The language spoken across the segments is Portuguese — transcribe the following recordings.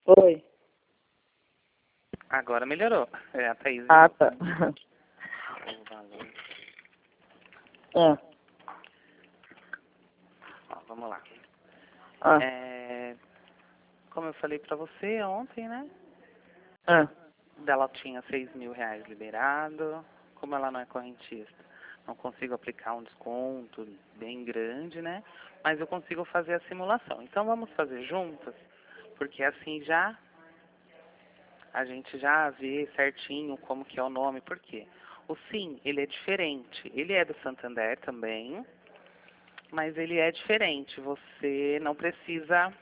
Oi. Agora melhorou. É a Thaís. Ah, tá. O valor. É. Ó, vamos lá. Ah. Como eu falei pra você ontem, né? Ah. Ela tinha R$ 6.000 liberado. Como ela não é correntista, não consigo aplicar um desconto bem grande, né? Mas eu consigo fazer a simulação. Então vamos fazer juntas, porque assim já a gente já vê certinho como que é o nome. Por quê? O SIM, ele é diferente. Ele é do Santander também, mas ele é diferente. Você não precisa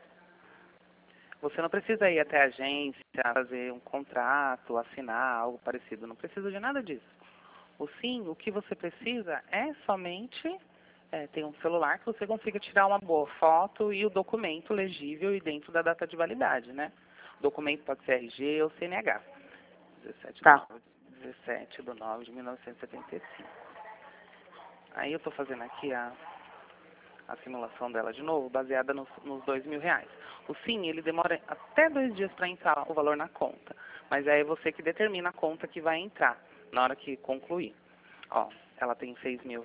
ir até a agência, fazer um contrato, assinar, algo parecido. Não precisa de nada disso. O SIM, o que você precisa é somente ter um celular que você consiga tirar uma boa foto e o documento legível e dentro da data de validade, né? O documento pode ser RG ou CNH. 17 Tá. 17/9 de 1975. Aí eu estou fazendo aqui a simulação dela de novo, baseada nos R$ 2.000. O SIM, ele demora até 2 dias para entrar o valor na conta. Mas aí é você que determina a conta que vai entrar na hora que concluir. Ó, ela tem R$ 6.000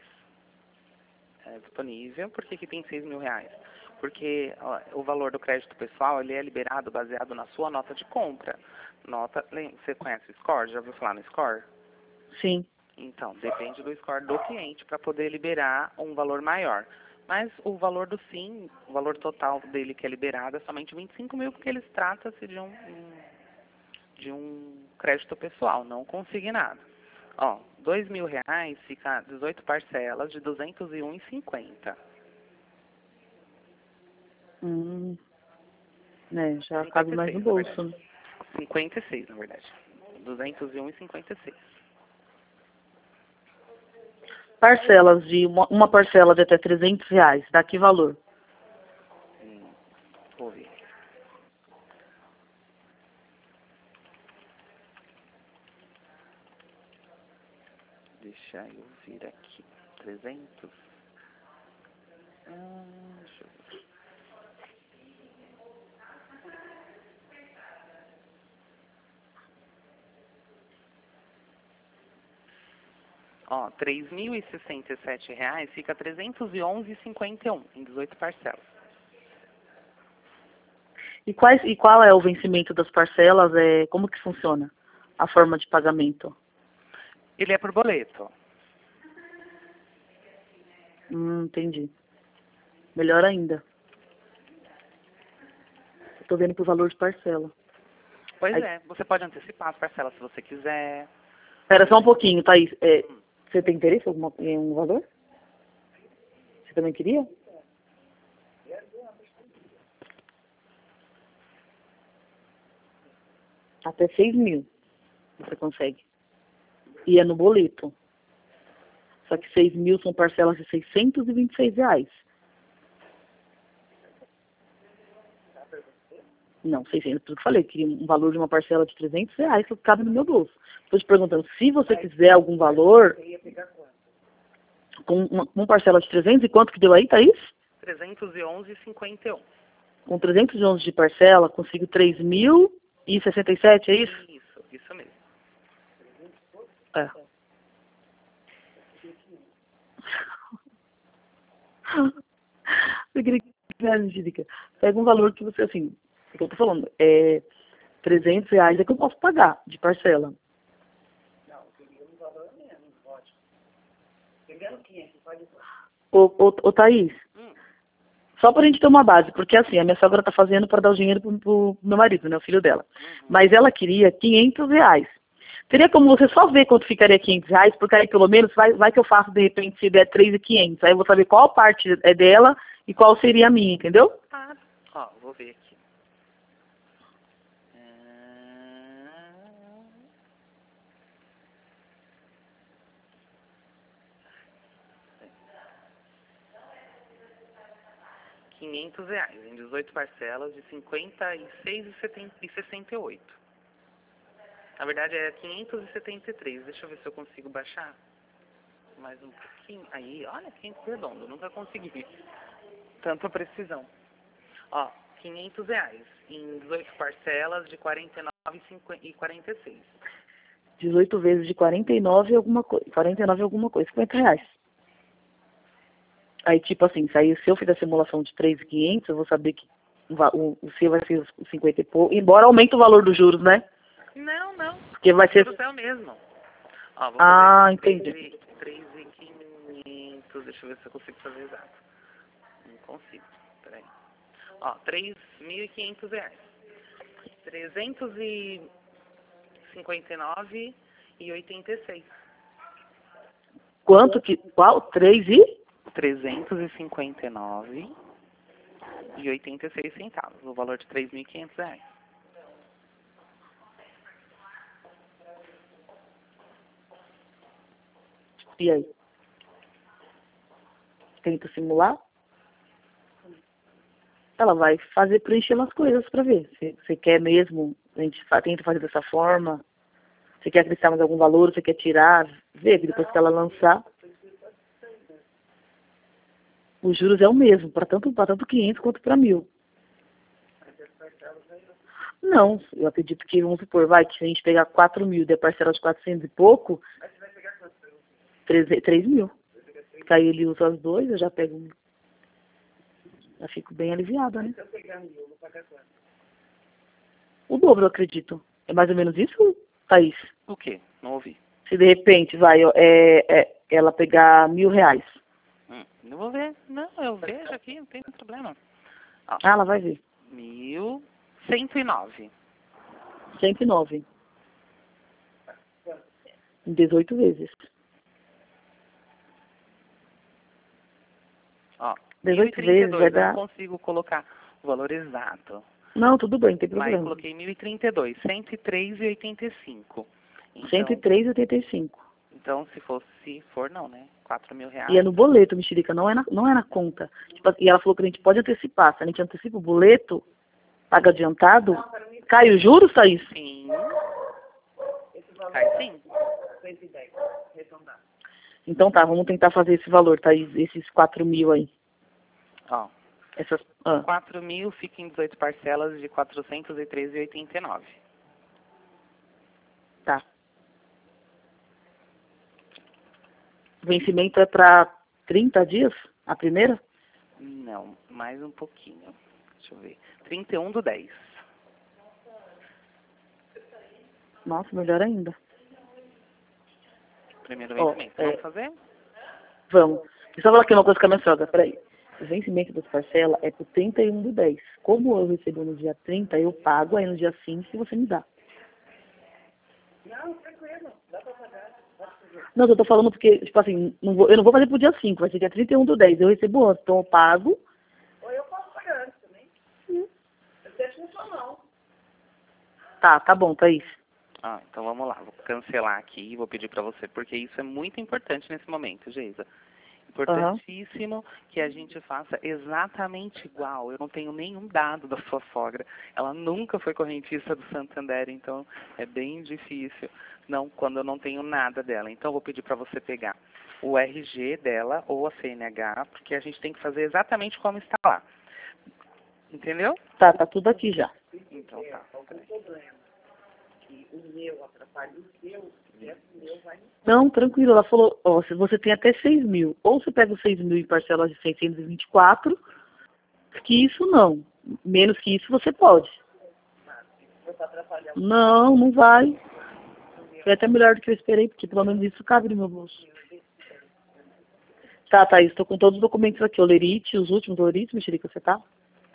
disponível. Por que tem R$ 6.000? Porque ó, o valor do crédito pessoal, ele é liberado baseado na sua nota de compra. Você conhece o Score? Já ouviu falar no Score? Sim. Então, depende do score do cliente para poder liberar um valor maior. Mas o valor do SIM, o valor total dele que é liberado é somente 25.000, porque eles tratam-se de um crédito pessoal, não consignado. Ó, R$ 2.000 fica 18 parcelas de 201,50. Já cabe mais no 56, na bolso, verdade. né? 56, na verdade. 201,56. Parcelas de uma parcela de até R$ 300, dá que valor? Vou ver. Deixa eu vir aqui. 300. Deixa eu ver. Ó, R$ 3.067 fica R$ 311,51 em 18 parcelas. E qual é o vencimento das parcelas? Como que funciona a forma de pagamento? Ele é por boleto. Entendi. Melhor ainda. Estou vendo pro valor de parcela. Pois Aí, é, você pode antecipar as parcelas se você quiser. Espera só um pouquinho, Thaís. Você tem interesse em um valor? Você também queria? Até 6.000 você consegue. E é no boleto. Só que 6.000 são parcelas de R$ 626. Não, 600, por isso que eu falei, queria um valor de uma parcela de R$ 300 que cabe no meu bolso. Estou te perguntando, se você quiser algum valor, com uma parcela de 300, e quanto que deu aí, Thaís? 311,51. Com 311 de parcela, consigo 3.067, é isso? Isso mesmo. É. Eu queria que pega um valor que você, assim, é que eu tô falando, R$ 300 é que eu posso pagar de parcela. Ô, Thaís, só pra gente ter uma base, porque assim, a minha sogra tá fazendo para dar o dinheiro pro meu marido, né, o filho dela. Mas ela queria R$ 500. Teria como você só ver quanto ficaria R$ 500, porque aí pelo menos vai que eu faço de repente se der 3.500. Aí eu vou saber qual parte é dela e qual seria a minha, entendeu? Ó, vou ver aqui. R$ 500 em 18 parcelas de 56,68. Na verdade é 573. Deixa eu ver se eu consigo baixar mais um pouquinho. Aí, olha, 500 redondo. Nunca consegui tanta precisão. Ó, R$ 500 em 18 parcelas de 49,46. 18 vezes de 49 e alguma coisa. 49 e alguma coisa. R$ 50. Aí, tipo assim, se eu fizer a simulação de 3.500, eu vou saber que o seu vai ser os 50 e pouco. Embora aumente o valor dos juros, né? Não. Porque vai ser... O é o mesmo. Ó, vou Ah, fazer entendi. 3.500. Deixa eu ver se eu consigo fazer exato. Não consigo. Peraí. Ó, R$ 3.500. 359,86. Quanto que... Qual? 3 e... 359,86 centavos. O valor de R$ 3.500. E aí? Tenta simular. Ela vai fazer preenchendo as coisas pra ver. Se você quer mesmo, a gente tenta fazer dessa forma. Você quer acrescentar mais algum valor, você quer tirar, vê que depois que ela lançar. Os juros é o mesmo, para tanto 500 quanto para 1.000. Não, eu acredito que, vamos supor, que se a gente pegar 4.000 e der parcela de 400 e pouco, 3.000. Porque aí ele usa as duas, eu já pego um. Já fico bem aliviada, né? O dobro, eu acredito. É mais ou menos isso, Thaís? O quê? Não ouvi. Se de repente, ela pegar R$ 1.000. Não vou ver. Não, eu vejo aqui, não tem problema. Ó, Ah, ela vai ver. 1.109. 109. Em 18 vezes. Ó, 18 vezes vai 1.032. Eu dar... não consigo colocar o valor exato. Não, tudo bem, não tem Mas eu problema. coloquei 1.032, 103,85. Então, 103,85. então, se for não, né? R$ 4.000. E é no boleto, mexerica, não é na conta. Tipo, e ela falou que a gente pode antecipar. Se a gente antecipa o boleto, paga adiantado, cai os juros, Thaís? Sim. Cai sim. Então tá, vamos tentar fazer esse valor, Thaís, esses 4.000 aí. Ó, Essas... 4.000 fica em 18 parcelas de 413,89. Tá. O vencimento é para 30 dias, a primeira? Não, mais um pouquinho. Deixa eu ver. 31/10. Nossa, melhor ainda. Primeiro vencimento. Vamos fazer? Vamos. Deixa eu falar aqui uma coisa com a minha sogra, peraí. O vencimento das parcelas é pro 31/10. Como eu recebo no dia 30, eu pago, aí no dia 5 se você me dá. Não, tranquilo, dá pra pagar. Não, eu tô falando porque, tipo assim, eu não vou fazer pro dia 5, vai ser dia 31/10. Eu recebo antes, então eu pago. Ou eu posso pagar antes também. Eu deixo no sua mão. Tá bom, Thaís. Então vamos lá. Vou cancelar aqui e vou pedir pra você, porque isso é muito importante nesse momento, Geisa. Importantíssimo que a gente faça exatamente igual. Eu não tenho nenhum dado da sua sogra. Ela nunca foi correntista do Santander, então é bem difícil quando eu não tenho nada dela. Então eu vou pedir para você pegar o RG dela ou a CNH, porque a gente tem que fazer exatamente como está lá. Entendeu? Tá tudo aqui já. Então tá. O meu atrapalha o seu, o meu vai... Não, tranquilo. Ela falou, se você tem até 6.000. Ou você pega os 6.000 em parcelas de 624, que isso não. Menos que isso você pode. Não vai. Foi até melhor do que eu esperei, porque pelo menos isso cabe no meu bolso. Tá, Thaís, estou com todos os documentos aqui. O Lerite, os últimos do Lerite, mexerica, você tá?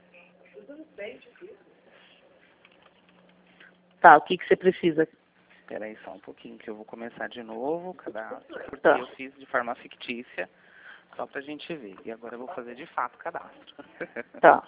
Tá, o que você precisa? Espera aí só um pouquinho que eu vou começar de novo o cadastro, porque Tá. eu fiz de forma fictícia, só pra gente ver. E agora eu vou fazer de fato o cadastro. Tá.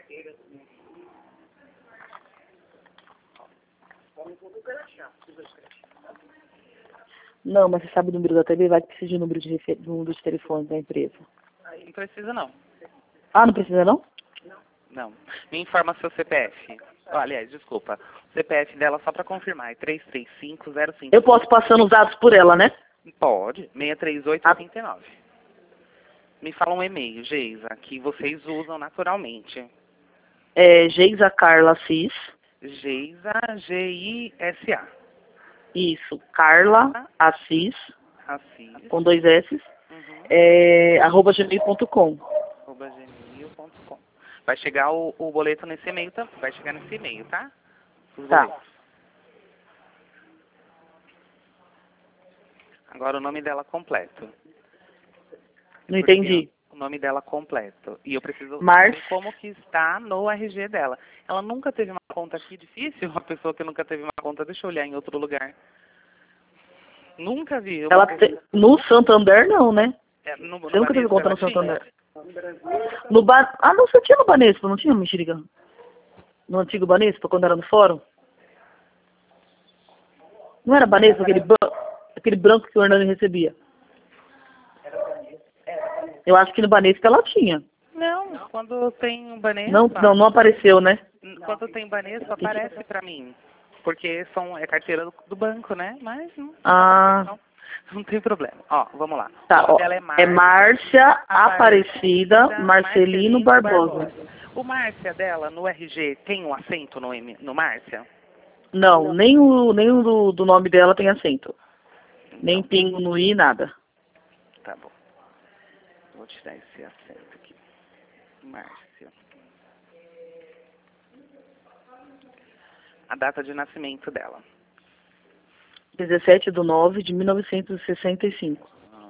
Não, mas você sabe o número da TV, vai que precisa de número de telefone da empresa. Não precisa não. Ah, não precisa não? Não. Me informa seu CPF. Aliás, desculpa. O CPF dela, só pra confirmar, é 33505. Eu posso passando os dados por ela, né? Pode. 63889. Me fala um e-mail, Geisa, que vocês usam naturalmente. É Geisa Carla Assis. Geisa, G-I-S-A. Isso, Carla Assis, Assis. com 2 S, Uhum. @gmail.com. @gmail.com. Vai chegar o boleto nesse e-mail, tá? Vai chegar nesse e-mail, tá? Os Tá. boletos. Agora o nome dela completo. Não entendi. O nome dela completo. E eu preciso Mar- saber como que está no RG dela. Ela nunca teve uma conta aqui, difícil? Uma pessoa que nunca teve uma conta, deixa eu olhar em outro lugar. Nunca vi. Ela no Santander não, né? No Você nunca teve Banespa conta ela no Santander? tinha? Ah, não, você tinha no Banespa, não tinha, mexerica? No antigo Banespa, quando era no fórum? Não era Banespa, aquele branco que o Hernani recebia? Eu acho que no Banespa ela tinha. Não, quando tem um Banespa... Não apareceu, né? Quando tem Banespa, aparece pra mim. Porque é carteira do banco, né? Mas não tem problema. Ó, vamos lá. Tá, O nome ó, dela é Márcia Aparecida Marcelino Barbosa. O Márcia dela, no RG, tem um acento no Márcia? Não, nem o do nome dela tem acento. Nem pingo no i, nada. Tá bom. Vou tirar esse acento aqui. Márcia. A data de nascimento dela. 17/9/1965.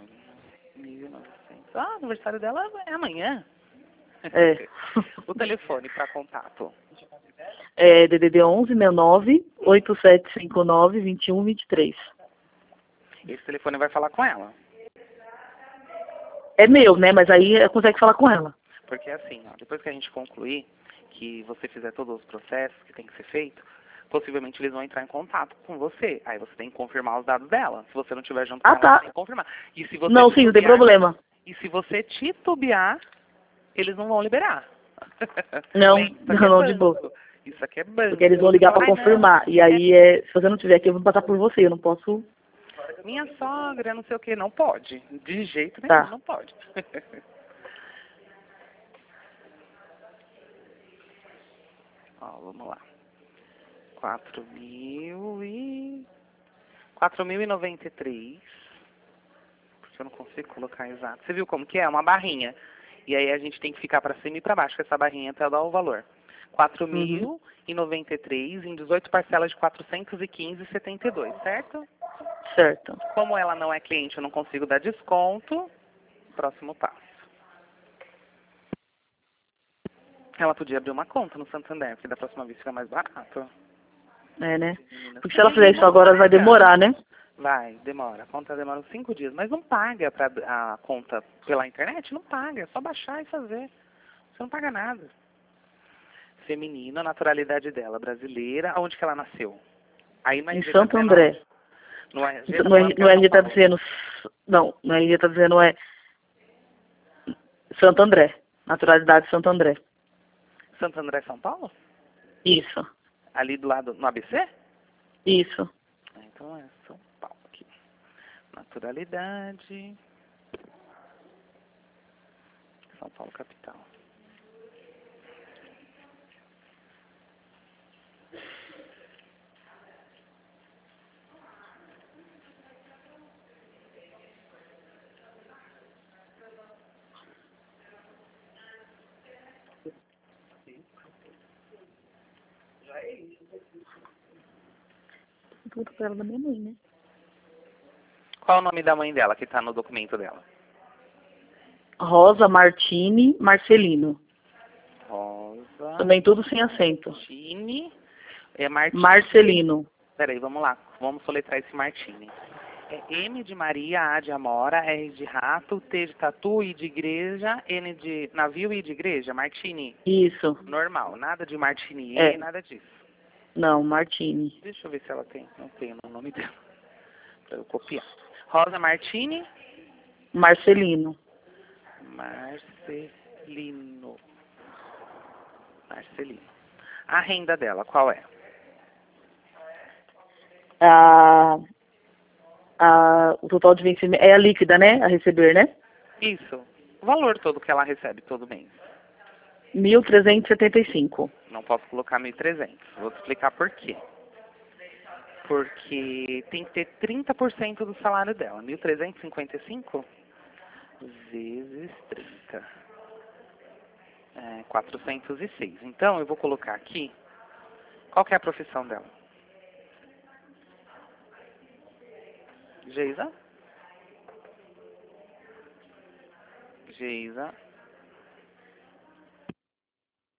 1900. Ah, o aniversário dela é amanhã. É. O telefone para contato. É DDD 11 69 8759 2123. Esse telefone vai falar com ela. É meu, né? Mas aí consegue falar com ela. Porque assim, ó, depois que a gente concluir, que você fizer todos os processos que tem que ser feito, possivelmente eles vão entrar em contato com você. Aí você tem que confirmar os dados dela. Se você não estiver junto com ela, Tá. você tem que confirmar. E se você Não, sim, não tem problema. E se você titubear, eles não vão liberar. Não, Isso não, aqui de boa. Isso aqui é banco. Porque eles vão ligar pra confirmar. E aí, se você não tiver aqui, eu vou passar por você. Eu não posso... Minha sogra, não sei o que, não pode. De jeito nenhum, Tá. não pode. Ó, vamos lá. 4.093. Porque eu não consigo colocar exato. Você viu como que é? Uma barrinha. E aí a gente tem que ficar para cima e para baixo com essa barrinha até dar o valor. 4.093 em 18 parcelas de 415,72, certo? Certo. Como ela não é cliente, eu não consigo dar desconto. Próximo passo. Ela podia abrir uma conta no Santander, porque da próxima vez fica mais barato. É, né? Porque se ela fizer isso agora, vai demorar, né? Vai, demora. A conta demora uns 5 dias. Mas não paga pra a conta pela internet? Não paga. É só baixar e fazer. Você não paga nada. Feminina, a naturalidade dela, brasileira. Aonde que ela nasceu? Aí no Em RG Santo tá dizendo André. onde? No RG No RG tá dizendo... Não, no RG tá dizendo Santo André. Naturalidade Santo André. Santo André, São Paulo? Isso. Ali do lado, no ABC? Isso. Então é São Paulo aqui. Naturalidade. São Paulo, capital. Tudo pra ela da minha mãe, né? Qual é o nome da mãe dela que está no documento dela? Rosa Martini Marcelino. Rosa. Também tudo sem acento. Martini. É Martini. Marcelino. Peraí, vamos lá. Vamos soletrar esse Martini. É M de Maria, A de Amora, R de rato, T de tatu, I de igreja, N de navio e I de igreja. Martini. Isso. Normal. Nada de Martini, nada disso. Não, Martini. Deixa eu ver se ela tem. Não tem no nome dela. Pra eu copiar. Rosa Martini. Marcelino. Marcelino. A renda dela, qual é? O total de vencimento é a líquida, né? A receber, né? Isso. O valor todo que ela recebe todo mês. 1.375. Não posso colocar 1.300. Vou te explicar por quê. Porque tem que ter 30% do salário dela. 1.355 vezes 30. 406. Então, eu vou colocar aqui. Qual que é a profissão dela? Geisa? Geisa